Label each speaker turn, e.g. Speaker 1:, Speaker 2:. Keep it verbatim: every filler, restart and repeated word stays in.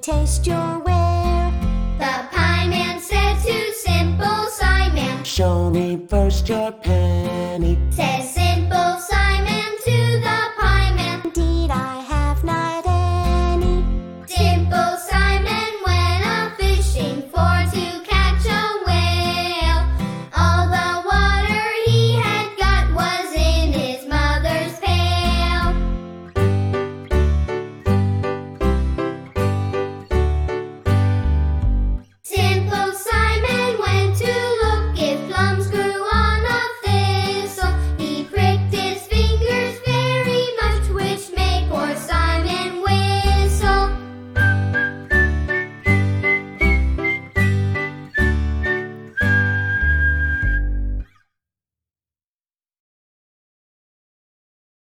Speaker 1: taste your ware.
Speaker 2: The pie man said to Simple Simon,
Speaker 3: show me first your pen.